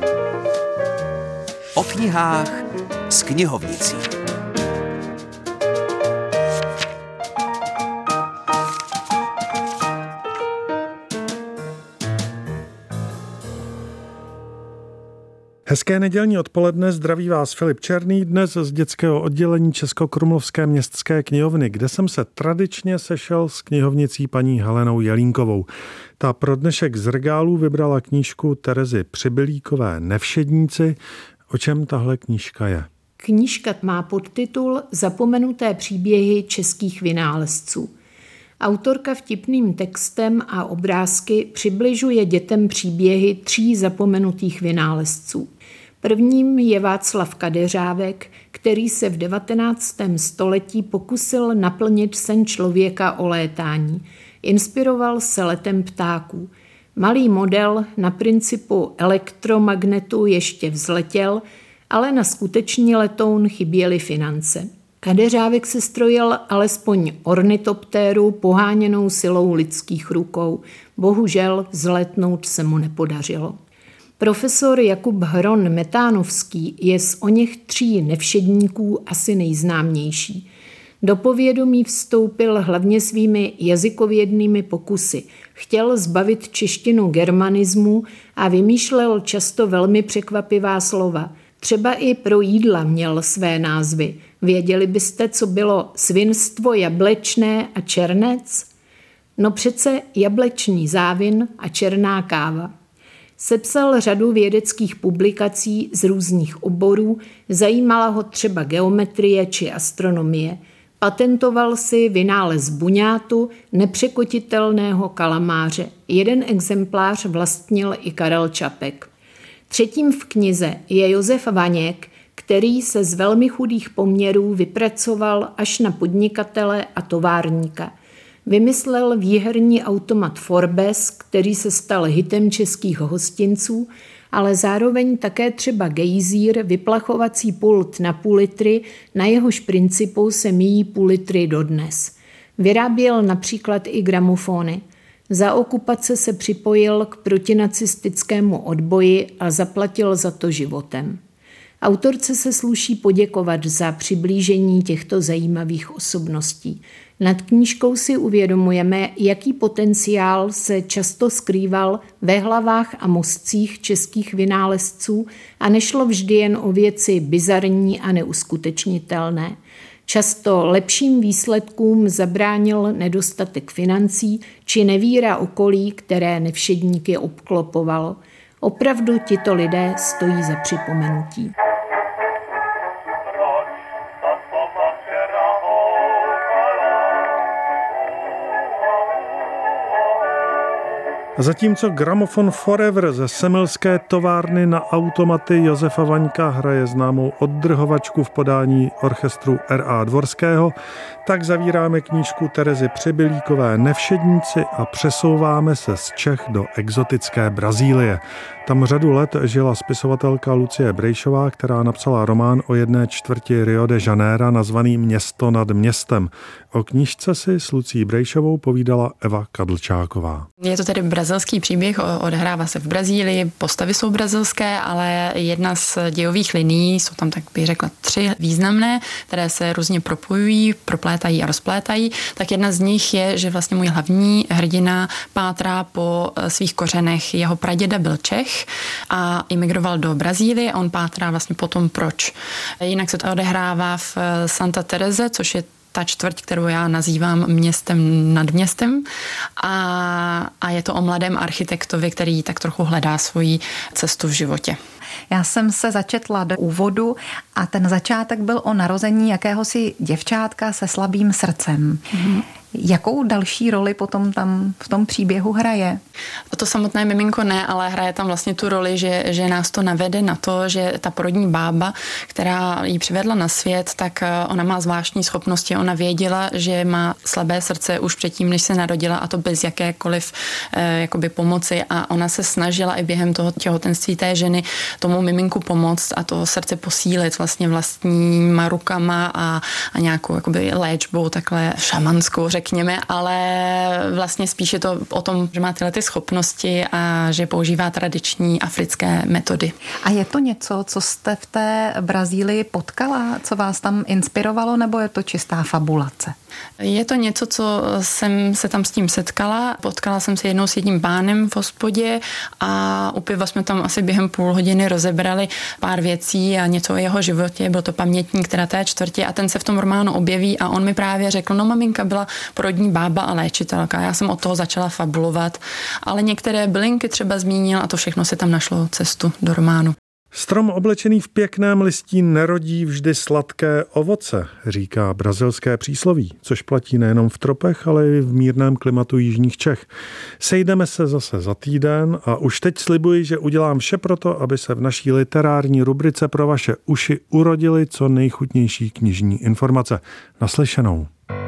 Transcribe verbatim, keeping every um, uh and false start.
O knihách s knihovnicí. Hezké nedělní odpoledne, zdraví vás Filip Černý, dnes z dětského oddělení Českokrumlovské městské knihovny, kde jsem se tradičně sešel s knihovnicí paní Helenou Jelínkovou. Ta pro dnešek z regálů vybrala knížku Terezy Přibylíkové Nevšedníci. O čem tahle knížka je? Knížka má podtitul Zapomenuté příběhy českých vynálezců. Autorka vtipným textem a obrázky přibližuje dětem příběhy tří zapomenutých vynálezců. Prvním je Václav Kadeřávek, který se v devatenáctém století pokusil naplnit sen člověka o létání. Inspiroval se letem ptáků. Malý model na principu elektromagnetu ještě vzletěl, ale na skutečný letoun chyběly finance. Kadeřávek se strojil alespoň ornitoptéru poháněnou silou lidských rukou. Bohužel vzletnout se mu nepodařilo. Profesor Jakub Hron Metánovský je z oněch tří nevšedníků asi nejznámější. Do povědomí vstoupil hlavně svými jazykovědnými pokusy. Chtěl zbavit češtinu germanismu a vymýšlel často velmi překvapivá slova. Třeba i pro jídla měl své názvy. Věděli byste, co bylo svinstvo jablečné a černec? No přece jablečný závin a černá káva. Sepsal řadu vědeckých publikací z různých oborů, zajímala ho třeba geometrie či astronomie. Patentoval si vynález buňátu, nepřekotitelného kalamáře. Jeden exemplář vlastnil i Karel Čapek. Třetím v knize je Josef Vaněk, který se z velmi chudých poměrů vypracoval až na podnikatele a továrníka. Vymyslel výherní automat Forbes, který se stal hitem českých hostinců, ale zároveň také třeba gejzír, vyplachovací pult na půl litry, na jehož principu se míjí půl litry dodnes. Vyráběl například i gramofony. Za okupace se připojil k protinacistickému odboji a zaplatil za to životem. Autorce se sluší poděkovat za přiblížení těchto zajímavých osobností. Nad knížkou si uvědomujeme, jaký potenciál se často skrýval ve hlavách a mozcích českých vynálezců a nešlo vždy jen o věci bizarní a neuskutečnitelné. Často lepším výsledkům zabránil nedostatek financí či nevíra okolí, které nevšedníky obklopovalo. Opravdu tito lidé stojí za připomenutí. Zatímco gramofon Forever ze semilské továrny na automaty Josefa Vaňka hraje známou oddrhovačku v podání orchestru R A Dvorského, tak zavíráme knížku Terezy Přibylíkové Nevšedníci a přesouváme se z Čech do exotické Brazílie. Tam řadu let žila spisovatelka Lucie Brejšová, která napsala román o jedné čtvrti Rio de Janeiro nazvaný Město nad městem. O knížce si s Lucí Brejšovou povídala Eva Kadlčáková. Je to tedy brazilský příběh, odehrává se v Brazílii, postavy jsou brazilské, ale jedna z dějových linií, jsou tam tak bych řekla tři významné, které se různě propojují, proplétají a rozplétají. Tak jedna z nich je, že vlastně můj hlavní hrdina pátrá po svých kořenech. Jeho praděda byl Čech a imigroval do Brazílie a on pátrá vlastně po tom, proč. Jinak se to odehrává v Santa Terese, což je ta čtvrť, kterou já nazývám městem nad městem a, a je to o mladém architektovi, který tak trochu hledá svoji cestu v životě. Já jsem se začetla do úvodu a ten začátek byl o narození jakéhosi děvčátka se slabým srdcem. Mm-hmm. Jakou další roli potom tam v tom příběhu hraje? To samotné miminko ne, ale hraje tam vlastně tu roli, že, že nás to navede na to, že ta porodní bába, která ji přivedla na svět, tak ona má zvláštní schopnosti. Ona věděla, že má slabé srdce už předtím, než se narodila, a to bez jakékoliv eh, jakoby pomoci, a ona se snažila i během toho těhotenství té ženy tomu miminku pomoct a to srdce posílit vlastně vlastníma rukama a, a nějakou jakoby léčbou takhle šamanskou, řekněme, ale vlastně spíš je to o tom, že má tyhle ty schopnosti a že používá tradiční africké metody. A je to něco, co jste v té Brazílii potkala, co vás tam inspirovalo, nebo je to čistá fabulace? Je to něco, co jsem se tam s tím setkala. Potkala jsem se jednou s jedním pánem v hospodě a u piva jsme tam asi během půl hodiny rozebrali pár věcí a něco o jeho životě. Byl to pamětník teda té čtvrtě a ten se v tom románu objeví a on mi právě řekl, no maminka byla porodní bába a léčitelka. Já jsem od toho začala fabulovat, ale některé bylinky třeba zmínil a to všechno se tam našlo cestu do románu. Strom oblečený v pěkném listí nerodí vždy sladké ovoce, říká brazilské přísloví, což platí nejenom v tropech, ale i v mírném klimatu jižních Čech. Sejdeme se zase za týden a už teď slibuji, že udělám vše proto, aby se v naší literární rubrice pro vaše uši urodily co nejchutnější knižní informace. Naslyšenou.